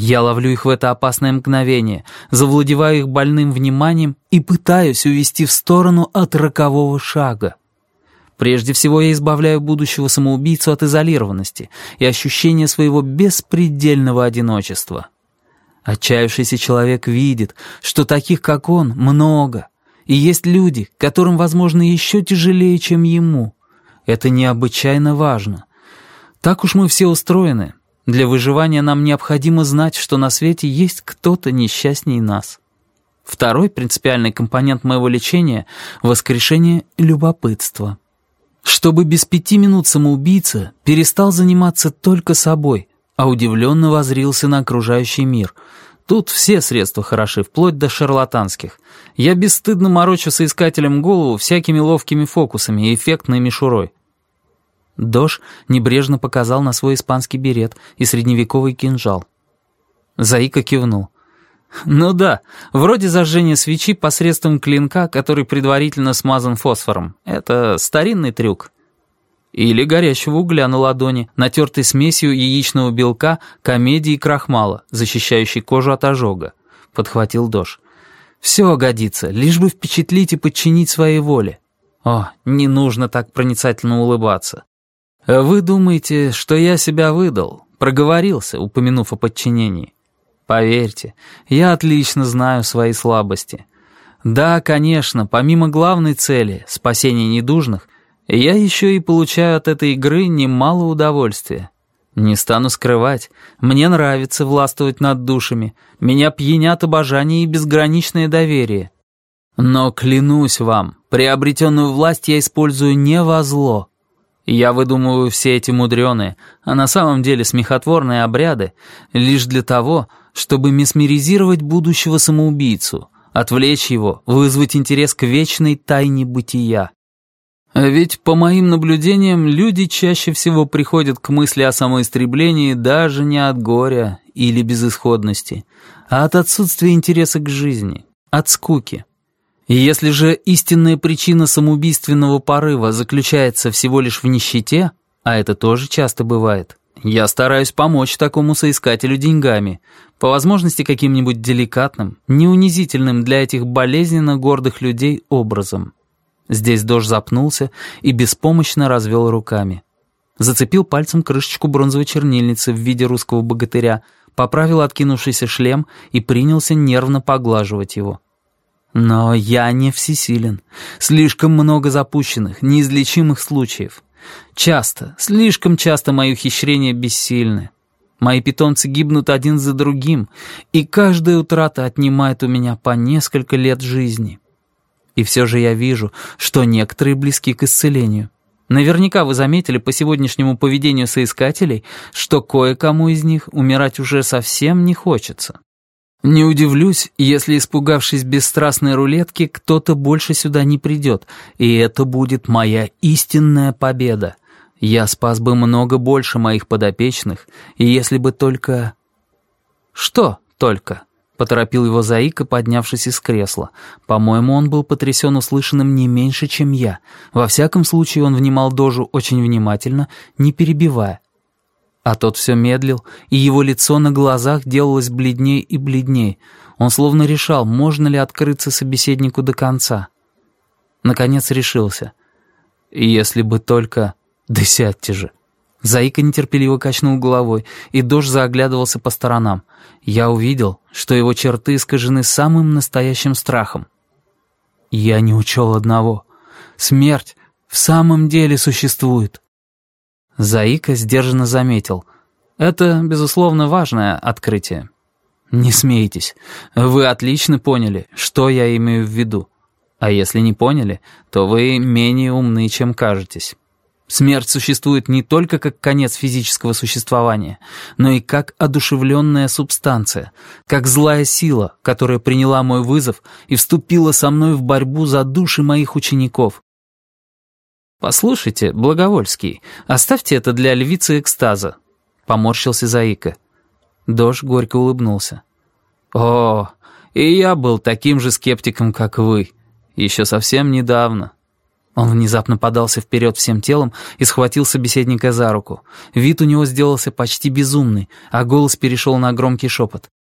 Я ловлю их в это опасное мгновение, завладеваю их больным вниманием и пытаюсь увести в сторону от рокового шага. Прежде всего я избавляю будущего самоубийцу от изолированности и ощущения своего беспредельного одиночества. Отчаявшийся человек видит, что таких, как он, много, и есть люди, которым, возможно, еще тяжелее, чем ему. Это необычайно важно. Так уж мы все устроены. Для выживания нам необходимо знать, что на свете есть кто-то несчастней нас. Второй принципиальный компонент моего лечения — воскрешение любопытства. Чтобы без 5 минут самоубийца перестал заниматься только собой, а удивленно воззрился на окружающий мир. Тут все средства хороши, вплоть до шарлатанских. Я бесстыдно морочу соискателям голову всякими ловкими фокусами и эффектной мишурой. Дож небрежно показал на свой испанский берет и средневековый кинжал. Заика кивнул. «Ну да, вроде зажжения свечи посредством клинка, который предварительно смазан фосфором. Это старинный трюк». Или горящего угля на ладони, натертой смесью яичного белка, комедии и крахмала, защищающей кожу от ожога, — подхватил Дож. «Все годится, лишь бы впечатлить и подчинить своей воле. О, не нужно так проницательно улыбаться. Вы думаете, что я себя выдал, проговорился, упомянув о подчинении? Поверьте, я отлично знаю свои слабости. Да, конечно, помимо главной цели — спасения недужных, я еще и получаю от этой игры немало удовольствия. Не стану скрывать, мне нравится властвовать над душами, меня пьянят обожание и безграничное доверие. Но клянусь вам, приобретенную власть я использую не во зло. Я выдумываю все эти мудреные, а на самом деле смехотворные обряды лишь для того, чтобы месмеризировать будущего самоубийцу, отвлечь его, вызвать интерес к вечной тайне бытия. Ведь, по моим наблюдениям, люди чаще всего приходят к мысли о самоистреблении даже не от горя или безысходности, а от отсутствия интереса к жизни, от скуки. И если же истинная причина самоубийственного порыва заключается всего лишь в нищете, а это тоже часто бывает, я стараюсь помочь такому соискателю деньгами, по возможности каким-нибудь деликатным, неунизительным для этих болезненно гордых людей образом. Здесь Дож запнулся и беспомощно развел руками. Зацепил пальцем крышечку бронзовой чернильницы в виде русского богатыря, поправил откинувшийся шлем и принялся нервно поглаживать его. Но я не всесилен. Слишком много запущенных, неизлечимых случаев. Часто, слишком часто мои ухищрения бессильны. Мои питомцы гибнут один за другим, и каждая утрата отнимает у меня по несколько лет жизни. И все же я вижу, что некоторые близки к исцелению. Наверняка вы заметили по сегодняшнему поведению соискателей, что кое-кому из них умирать уже совсем не хочется. Не удивлюсь, если, испугавшись бесстрастной рулетки, кто-то больше сюда не придет, и это будет моя истинная победа. Я спас бы много больше моих подопечных, и если бы только... Что только? Поторопил его Заика, поднявшись из кресла. По-моему, он был потрясен услышанным не меньше, чем я. Во всяком случае, он внимал Дожу очень внимательно, не перебивая. А тот все медлил, и его лицо на глазах делалось бледней и бледней. Он словно решал, можно ли открыться собеседнику до конца. Наконец решился. Если бы только... Да сядьте же. Заика нетерпеливо качнул головой, и Дож заоглядывался по сторонам. Я увидел, что его черты искажены самым настоящим страхом. Я не учел одного. Смерть в самом деле существует. Заика сдержанно заметил. Это, безусловно, важное открытие. Не смейтесь. Вы отлично поняли, что я имею в виду. А если не поняли, то вы менее умны, чем кажетесь. Смерть существует не только как конец физического существования, но и как одушевленная субстанция, как злая сила, которая приняла мой вызов и вступила со мной в борьбу за души моих учеников. «Послушайте, Благовольский, оставьте это для львицы экстаза», — поморщился Заика. Дож горько улыбнулся. «О, и я был таким же скептиком, как вы, еще совсем недавно. Он внезапно подался вперед всем телом и схватил собеседника за руку. Вид у него сделался почти безумный, а голос перешел на громкий шепот.